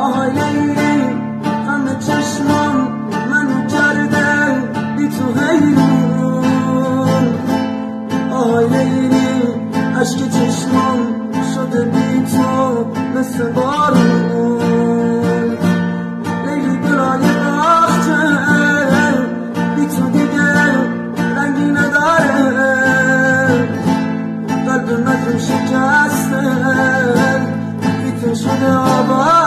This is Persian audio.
آهای لیلی همه چشمم منو کرده بی تو حیرون. آهای لیلی عشق چشمم شده بی تو مثل بارون. لیلی گلای باخته بی تو دیگه رنگی نداره، قلب مجنون شکسته بی تو شده آباد.